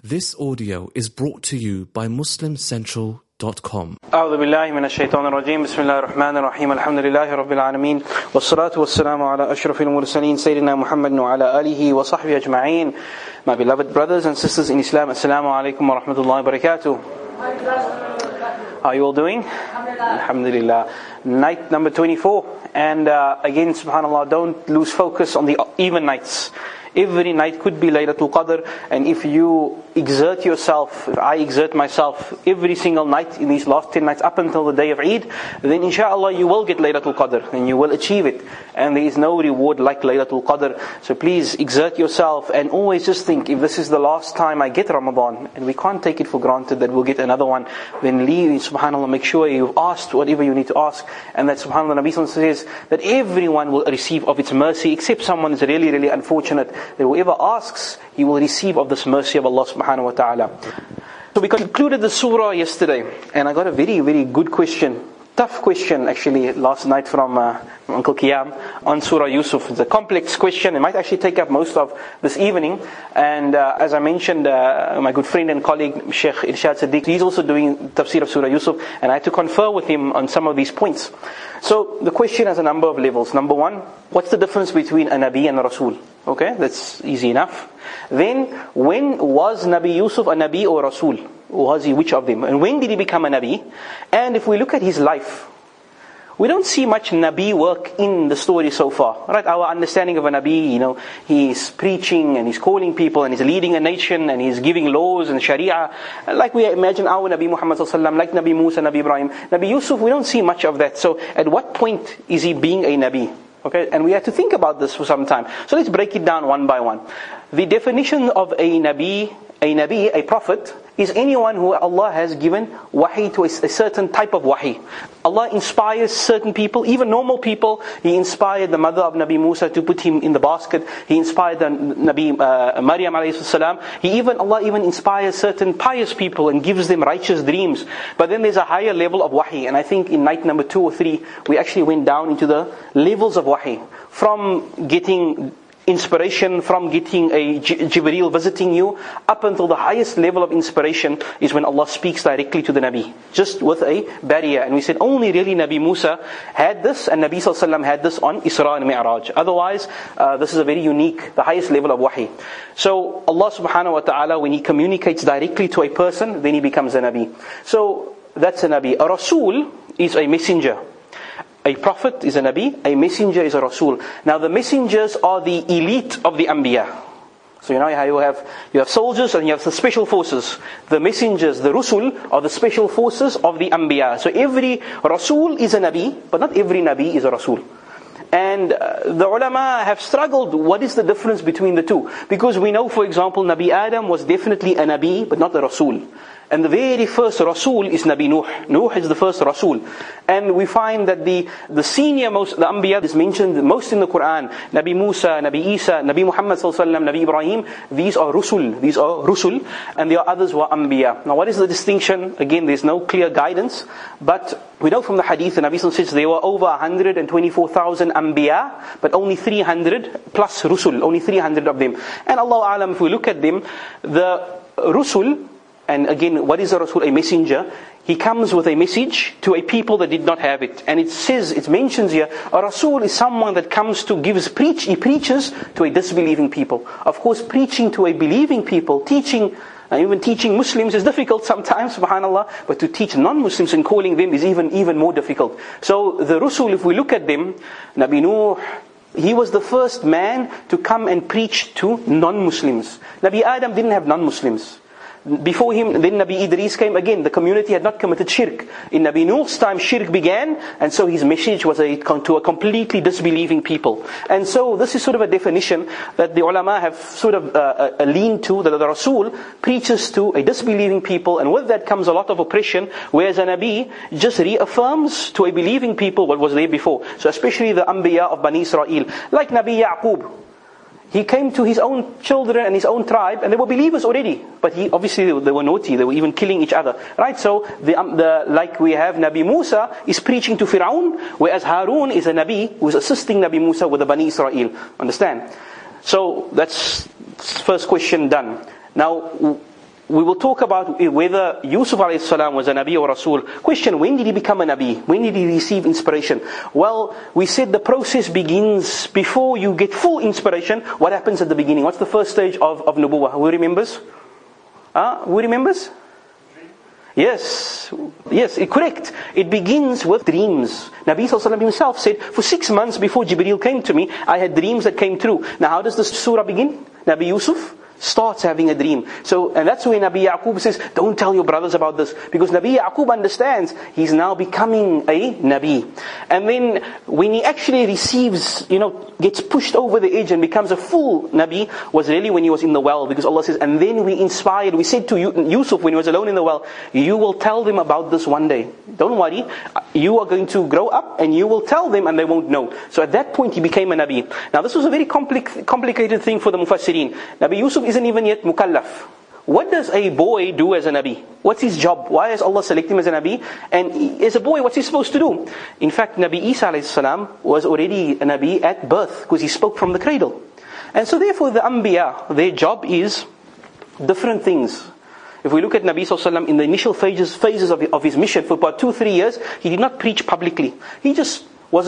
This audio is brought to you by MuslimCentral.com. أعوذ بالله من الشيطان الرجيم بسم الله الرحمن الرحيم الحمد لله رب العالمين والصلاة والسلام على أشرف المرسلين سيدنا محمد وعلى آله وصحبه أجمعين. My beloved brothers and sisters in Islam, Assalamu alaikum wa rahmatullahi wa barakatuh. How are you all doing? Alhamdulillah. Night number 24. And again, subhanAllah, don't lose focus on the even nights. Every night could be Laylatul Qadr, and if you exert yourself, if I exert myself every single night in these last 10 nights up until the day of Eid, then inshaAllah you will get Laylatul Qadr and you will achieve it. And there is no reward like Laylatul Qadr. So please exert yourself and always just think, if this is the last time I get Ramadan, and we can't take it for granted that we'll get another one, then leave, subhanAllah, make sure you've asked whatever you need to ask, and that subhanAllah, Nabi Sallallahu says that everyone will receive of its mercy, except someone is really, really unfortunate, that whoever asks, he will receive of this mercy of Allah subhanahu wa ta'ala. So we concluded the surah yesterday, and I got a very, very good question. Tough question actually last night from Uncle Qiyam on Surah Yusuf. It's a complex question. It might actually take up most of this evening. And as I mentioned, my good friend and colleague Sheikh Irshad Siddiq, he's also doing tafsir of Surah Yusuf, and I had to confer with him on some of these points. So the question has a number of levels. Number one, what's the difference between a Nabi and a Rasul? Okay, that's easy enough. Then, when was Nabi Yusuf a Nabi or Rasul? Was he which of them? And when did he become a Nabi? And if we look at his life, we don't see much Nabi work in the story so far. Right? Our understanding of a Nabi, he's preaching and he's calling people and he's leading a nation and he's giving laws and Sharia. Like we imagine our Nabi Muhammad sallallahu like Nabi Musa, Nabi Ibrahim. Nabi Yusuf, we don't see much of that. So at what point is he being a Nabi? Okay, and we have to think about this for some time. So let's break it down one by one. The definition of a Nabi, a prophet, is anyone who Allah has given wahi to a certain type of wahi. Allah inspires certain people, even normal people. He inspired the mother of Nabi Musa to put him in the basket. He inspired the Nabi Maryam alayhi salam. Allah even inspires certain pious people and gives them righteous dreams. But then there's a higher level of wahi. And I think in night number 2 or 3, we actually went down into the levels of wahi. From getting inspiration, from getting a Jibreel visiting you, up until the highest level of inspiration is when Allah speaks directly to the Nabi, just with a barrier. And we said only really Nabi Musa had this, and Nabi Sallallahu Alaihi Wasallam had this on Isra and Mi'raj. Otherwise, this is a very unique, the highest level of wahi. So Allah subhanahu wa ta'ala, when He communicates directly to a person, then He becomes a Nabi. So that's a Nabi. A Rasul is a messenger. A prophet is a Nabi, a messenger is a Rasul. Now the messengers are the elite of the Anbiya. So how you have soldiers and you have the special forces. The messengers, the Rusul, are the special forces of the Anbiya. So every Rasul is a Nabi, but not every Nabi is a Rasul. And the ulama have struggled, what is the difference between the two? Because we know, for example, Nabi Adam was definitely a Nabi, but not a Rasul. And the very first Rasul is Nabi Nuh. Nuh is the first Rasul. And we find that the senior most, the Anbiya is mentioned most in the Quran. Nabi Musa, Nabi Isa, Nabi Muhammad sallallahu alaihi wasallam, Nabi Ibrahim. These are Rusul. And there are others who are Anbiya. Now what is the distinction? Again, there's no clear guidance. But we know from the hadith, the Nabi sallallahu alaihi wasallam says there were over 124,000 Anbiya, but only 300 plus Rusul. Only 300 of them. And Allah Alam, if we look at them, the Rusul, and again, what is a Rasul? A messenger. He comes with a message to a people that did not have it. And it mentions here, a Rasul is someone that comes to he preaches to a disbelieving people. Of course, preaching to a believing people, even teaching Muslims is difficult sometimes, subhanAllah, but to teach non-Muslims and calling them is even more difficult. So the Rasul, if we look at them, Nabi Nuh, he was the first man to come and preach to non-Muslims. Nabi Adam didn't have non-Muslims. Before him, then Nabi Idris came. Again, the community had not committed shirk. In Nabi Nuh's time, shirk began, and so his message was to a completely disbelieving people. And so this is sort of a definition that the ulama have sort of leaned to, that the Rasul preaches to a disbelieving people, and with that comes a lot of oppression, whereas a Nabi just reaffirms to a believing people what was there before. So especially the Anbiya of Bani Israel, like Nabi Yaqub. He came to his own children and his own tribe, and they were believers already. But obviously they were naughty. They were even killing each other, right? So like we have Nabi Musa is preaching to Fir'aun, whereas Harun is a Nabi who is assisting Nabi Musa with the Bani Israel. Understand? So that's first question done. Now, we will talk about whether Yusuf a.s. was a Nabi or Rasul. Question, when did he become a Nabi? When did he receive inspiration? Well, we said the process begins before you get full inspiration. What happens at the beginning? What's the first stage of Nubuwah? Who remembers? Who remembers? Yes, correct. It begins with dreams. Nabi Sallallahu himself said, for 6 months before Jibreel came to me, I had dreams that came true. Now how does this surah begin? Nabi Yusuf starts having a dream. And that's where Nabi Yaqub says, don't tell your brothers about this. Because Nabi Yaqub understands he's now becoming a Nabi. And then when he actually receives, gets pushed over the edge and becomes a full Nabi, was really when he was in the well. Because Allah says, and then we said to Yusuf when he was alone in the well, you will tell them about this one day. Don't worry, you are going to grow up and you will tell them and they won't know. So at that point he became a Nabi. Now this was a very complicated thing for the Mufassirin. Nabi Yusuf isn't even yet mukallaf. What does a boy do as a Nabi? What's his job? Why has Allah selected him as a Nabi? And as a boy, what's he supposed to do? In fact, Nabi Isa a.s. was already a Nabi at birth because he spoke from the cradle. And so therefore the Anbiya, their job is different things. If we look at Nabi Sallallahu in the initial phases of his mission for about 2-3 years, he did not preach publicly. He just was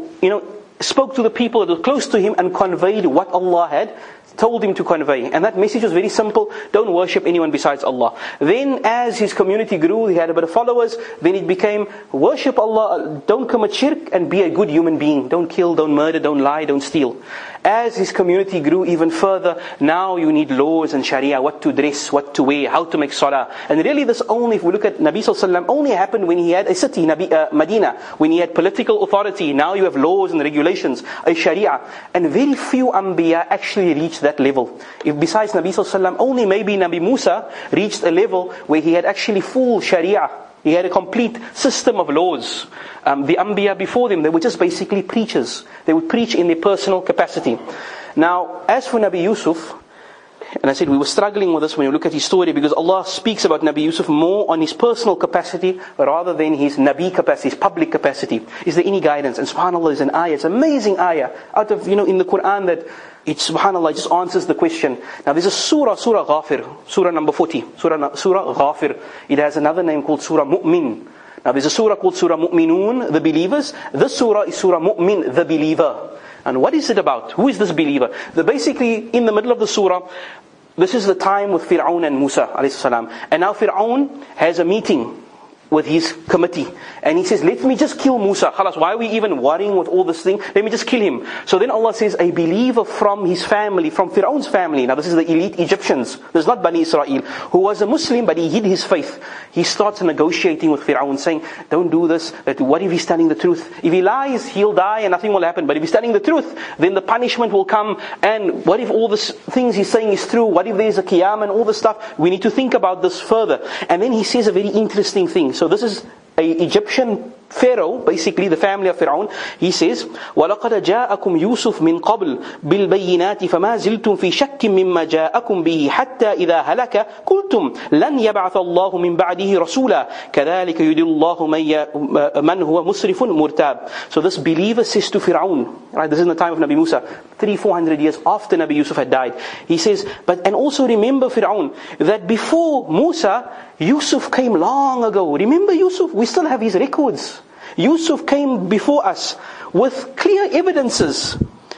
spoke to the people that were close to him and conveyed what Allah had told him to convey. And that message was very simple. Don't worship anyone besides Allah. Then as his community grew, he had a bit of followers. Then it became, worship Allah, don't commit shirk and be a good human being. Don't kill, don't murder, don't lie, don't steal. As his community grew even further, now you need laws and sharia, what to dress, what to wear, how to make salah. And really this only, if we look at Nabi Sallallahu only happened when he had a city, Medina, when he had political authority. Now you have laws and regulations, a sharia. And very few Anbiya actually reached that level. If besides Nabi Sallallahu only maybe Nabi Musa reached a level where he had actually full sharia. He had a complete system of laws. The Anbiya before them, they were just basically preachers. They would preach in their personal capacity. Now, as for Nabi Yusuf, and I said we were struggling with this when you look at his story, because Allah speaks about Nabi Yusuf more on his personal capacity rather than his Nabi capacity, his public capacity. Is there any guidance? And subhanAllah, there's an ayah, it's an amazing ayah out of, in the Quran that it, subhanAllah, just answers the question. Now there's a surah Ghafir, surah number 40, surah Ghafir. It has another name called Surah Mu'min. Now there's a surah called Surah Mu'minun, the believers. This surah is Surah Mu'min, the believer. And what is it about? Who is this believer? Basically, in the middle of the surah, this is the time with Fir'aun and Musa alayhi salam. And now Fir'aun has a meeting with his committee. And he says, let me just kill Musa. Khalas, why are we even worrying with all this thing? Let me just kill him. So then Allah says, a believer from his family, from Fir'aun's family. Now this is the elite Egyptians. This is not Bani Israel. Who was a Muslim, but he hid his faith. He starts negotiating with Fir'aun, saying, don't do this. What if he's telling the truth? If he lies, he'll die and nothing will happen. But if he's telling the truth, then the punishment will come. And what if all the things he's saying is true? What if there's a qiyam and all this stuff? We need to think about this further. And then he says a very interesting thing. So this is an Egyptian Pharaoh, basically the family of Fir'aun. He says, وَلَقَدْ جَاءَكُمْ يُوسُفْ مِنْ قَبْلِ بِالْبَيِّنَاتِ فَمَا زِلْتُمْ فِي شَكٍّ مِمَّا جَاءَكُمْ بِهِ حَتَّى إِذَا هَلَكَ قُلْتُمْ لَنْ يَبْعَثَ اللَّهُ مِنْ بَعْدِهِ رَسُولًا كَذَلِكَ يُضِلُّ اللَّهُ مَنْ هُوَ مُسْرِفٌ مُرْتَابٌ. So this believer says to Fir'aun, right, this is in the time of Nabi Musa, 300-400 years after Nabi Yusuf had died. He says, and also remember Fir'aun, that before Musa, Yusuf came long ago. Remember Yusuf? We still have his records. Yusuf came before us with clear evidences.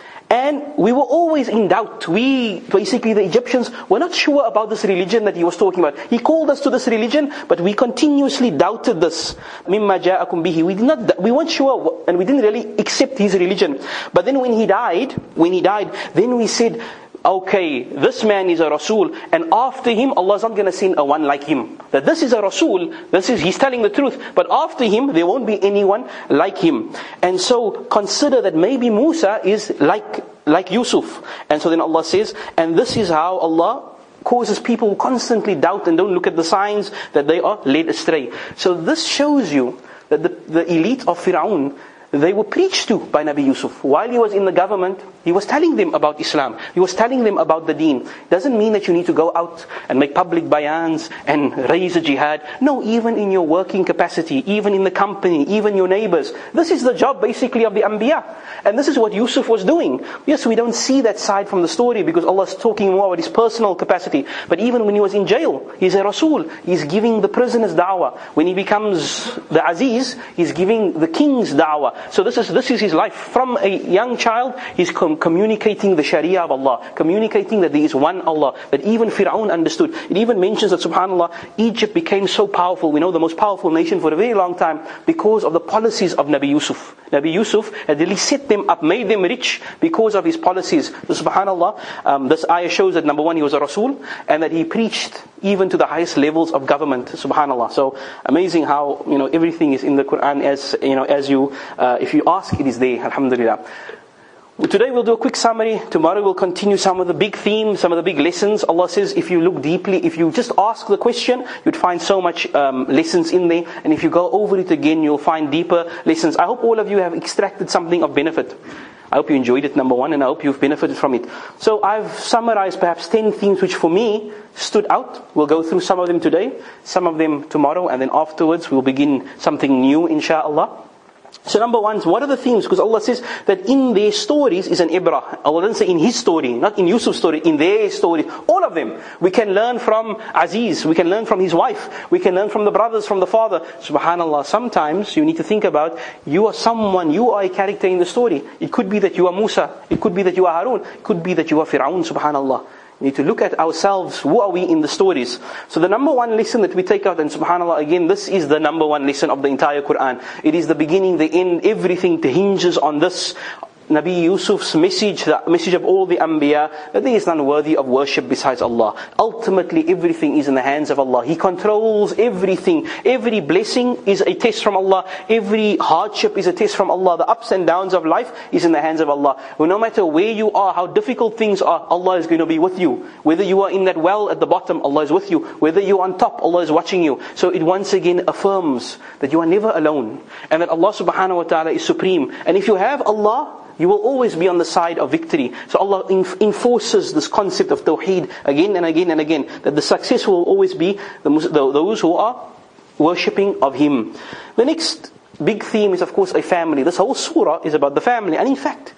And we were always in doubt. We, basically the Egyptians, were not sure about this religion that he was talking about. He called us to this religion, but we continuously doubted this. مِمَّا جَاءَكُمْ بِهِ. We weren't sure, and we didn't really accept his religion. But then when he died, then we said, okay, this man is a Rasul, and after him, Allah is not going to send a one like him. That this is a Rasul, he's telling the truth, but after him, there won't be anyone like him. And so, consider that maybe Musa is like Yusuf. And so then Allah says, and this is how Allah causes people who constantly doubt and don't look at the signs, that they are led astray. So this shows you that the elite of Fir'aun, they were preached to by Nabi Yusuf. While he was in the government, he was telling them about Islam. He was telling them about the deen. Doesn't mean that you need to go out and make public bayans and raise a jihad. No, even in your working capacity, even in the company, even your neighbors. This is the job basically of the Anbiya. And this is what Yusuf was doing. Yes, we don't see that side from the story because Allah is talking more about his personal capacity. But even when he was in jail, he's a Rasul. He's giving the prisoners da'wah. When he becomes the Aziz, he's giving the king's da'wah. So this is his life. From a young child, he's communicating the Sharia of Allah, communicating that there is one Allah, that even Fir'aun understood. It even mentions that, subhanAllah, Egypt became so powerful, we know the most powerful nation for a very long time, because of the policies of Nabi Yusuf. Nabi Yusuf had really set them up, made them rich because of his policies. So subhanAllah, this ayah shows that number one, he was a Rasul, and that he preached even to the highest levels of government. Subhanallah. So amazing how everything is in the Quran as you if you ask, it is there. Alhamdulillah. Today we'll do a quick summary. Tomorrow we'll continue some of the big themes, some of the big lessons. Allah says if you look deeply, if you just ask the question, you'd find so much lessons in there. And if you go over it again, you'll find deeper lessons. I hope all of you have extracted something of benefit. I hope you enjoyed it, number one, and I hope you've benefited from it. So I've summarized perhaps 10 themes which for me stood out. We'll go through some of them today, some of them tomorrow, and then afterwards we'll begin something new, inshaAllah. So number one, what are the themes? Because Allah says that in their stories is an ibrah. Allah doesn't say in his story, not in Yusuf's story, in their stories. All of them. We can learn from Aziz, we can learn from his wife, we can learn from the brothers, from the father. Subhanallah, sometimes you need to think about, you are someone, you are a character in the story. It could be that you are Musa, it could be that you are Harun, it could be that you are Fir'aun, subhanallah. We need to look at ourselves, who are we in the stories? So the number one lesson that we take out, and subhanAllah, again, this is the number one lesson of the entire Quran. It is the beginning, the end, everything hinges on this. Nabi Yusuf's message, the message of all the Anbiya, that there is none worthy of worship besides Allah. Ultimately, everything is in the hands of Allah. He controls everything. Every blessing is a test from Allah. Every hardship is a test from Allah. The ups and downs of life is in the hands of Allah. Well, no matter where you are, how difficult things are, Allah is going to be with you. Whether you are in that well at the bottom, Allah is with you. Whether you are on top, Allah is watching you. So it once again affirms that you are never alone. And that Allah subhanahu wa ta'ala is supreme. And if you have Allah, you will always be on the side of victory. So Allah enforces this concept of Tawheed again and again and again. That the success will always be those who are worshipping of Him. The next big theme is of course a family. This whole surah is about the family. And in fact,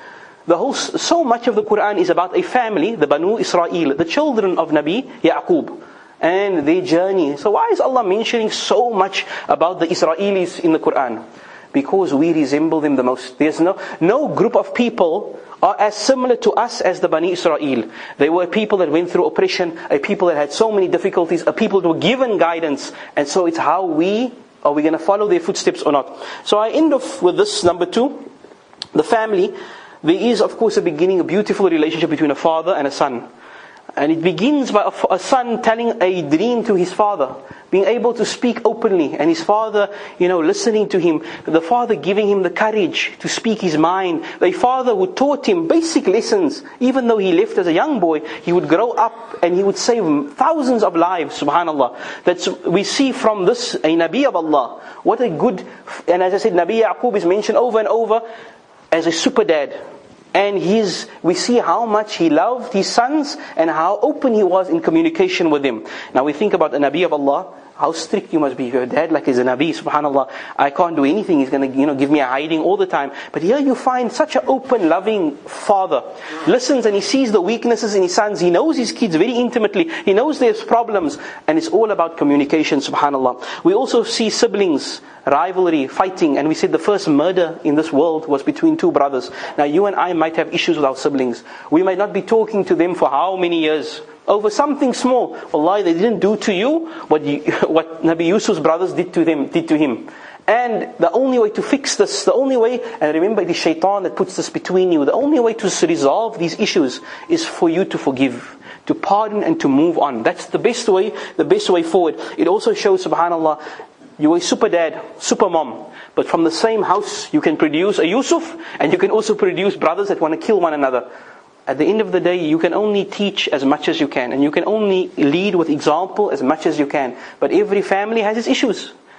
so much of the Quran is about a family, the Banu Israel, the children of Nabi Yaqub, and their journey. So why is Allah mentioning so much about the Israelis in the Quran? Because we resemble them the most. There's no group of people are as similar to us as the Bani Israel. They were people that went through oppression, a people that had so many difficulties, a people that were given guidance. And so it's how are we going to follow their footsteps or not? So I end off with this, number two, the family. There is of course a beautiful relationship between a father and a son. And it begins by a son telling a dream to his father, being able to speak openly, and his father, listening to him. The father giving him the courage to speak his mind. The father who taught him basic lessons. Even though he left as a young boy, he would grow up and he would save thousands of lives, subhanallah. We see from this, a Nabi of Allah. What a good, and as I said, Nabi Yaqub is mentioned over and over as a super dad. And we see how much he loved his sons and how open he was in communication with them. Now we think about a Nabi of Allah, how strict you must be. If your dad is a Nabi, subhanallah, I can't do anything, he's going to give me a hiding all the time. But here you find such an open, loving father. Listens and he sees the weaknesses in his sons. He knows his kids very intimately. He knows there's problems. And it's all about communication, subhanallah. We also see siblings, rivalry, fighting. And we said the first murder in this world was between two brothers. Now you and I might have issues with our siblings. We might not be talking to them for how many years? Over something small. Wallahi, they didn't do to you what Nabi Yusuf's brothers did to him. And the only way to fix this, and remember it is shaitan that puts this between you, the only way to resolve these issues is for you to forgive, to pardon and to move on. That's the best way forward. It also shows, subhanallah, you are a super dad, super mom. But from the same house you can produce a Yusuf, and you can also produce brothers that want to kill one another. At the end of the day, you can only teach as much as you can, and you can only lead with example as much as you can. But every family has its issues.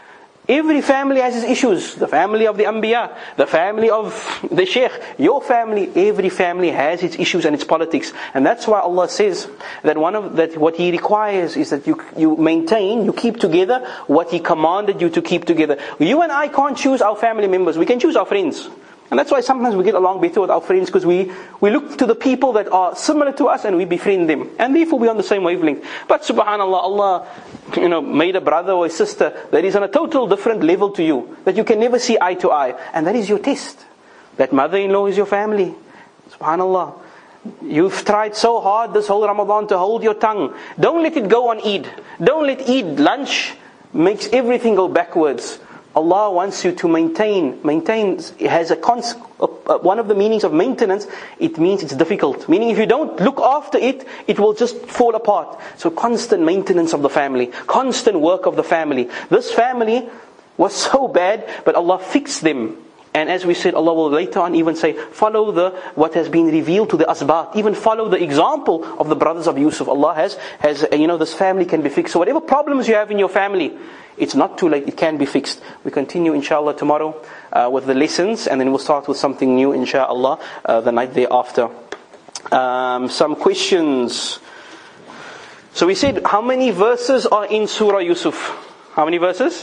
Every family has its issues. The family of the Anbiya, the family of the Sheikh, your family, every family has its issues and its politics. And that's why Allah says that what He requires is that you maintain, you keep together what He commanded you to keep together. You and I can't choose our family members. We can choose our friends. And that's why sometimes we get along better with our friends, because we look to the people that are similar to us and we befriend them. And therefore we're on the same wavelength. But subhanAllah, Allah made a brother or a sister that is on a total different level to you, that you can never see eye to eye. And that is your test. That mother-in-law is your family. SubhanAllah. You've tried so hard this whole Ramadan to hold your tongue. Don't let it go on Eid. Don't let Eid lunch makes everything go backwards. Allah wants you to maintain. Maintain has one of the meanings of maintenance. It means it's difficult. Meaning if you don't look after it, it will just fall apart. So constant maintenance of the family. Constant work of the family. This family was so bad, but Allah fixed them. And as we said, Allah will later on even say, follow what has been revealed to the asbat. Even follow the example of the brothers of Yusuf. Allah has this family can be fixed. So whatever problems you have in your family, it's not too late, it can be fixed. We continue inshallah tomorrow with the lessons, and then we'll start with something new inshallah the night thereafter. Some questions. So we said, how many verses are in Surah Yusuf? How many verses?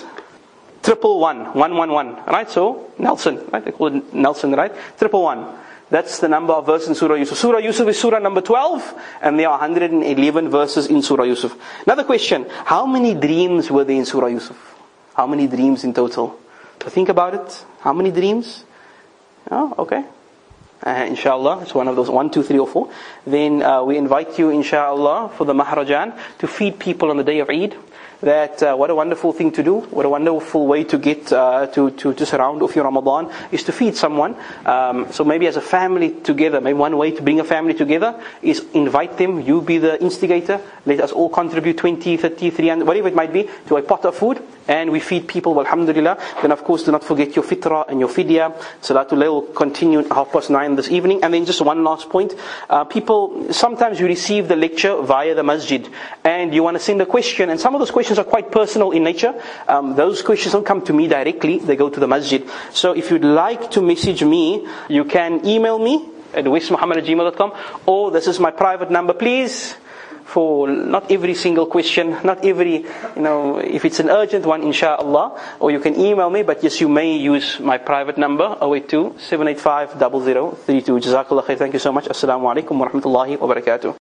111. Right? So, Nelson, right? They call it Nelson, right? 111. That's the number of verses in Surah Yusuf. Surah Yusuf is Surah number 12, and there are 111 verses in Surah Yusuf. Another question, how many dreams were there in Surah Yusuf? How many dreams in total? So think about it. How many dreams? Oh, okay. Inshallah, it's one of those 1, 2, 3 or 4. Then we invite you inshallah for the Mahrajan to feed people on the day of Eid. That what a wonderful thing to do. What a wonderful way to get to just round off your Ramadan is to feed someone. So maybe as a family together, maybe one way to bring a family together is invite them. You be the instigator. Let us all contribute 20, 30, 300, whatever it might be, to a pot of food, and we feed people. Alhamdulillah. Then of course do not forget your fitrah and your fidya. Salatul Layl will continue at 9:30 this evening. And then just one last point. People, sometimes you receive the lecture via the masjid, and you want to send a question, and some of those questions are quite personal in nature. Those questions don't come to me directly, they go to the masjid. So if you'd like to message me, you can email me at westmuhammad@gmail.com, or this is my private number, please. For not every single question, not every, if it's an urgent one, inshallah, or you can email me, but yes, you may use my private number, 082-785-0032. Jazakallah khair. Thank you so much. Assalamu alaikum wa rahmatullahi wa barakatuh.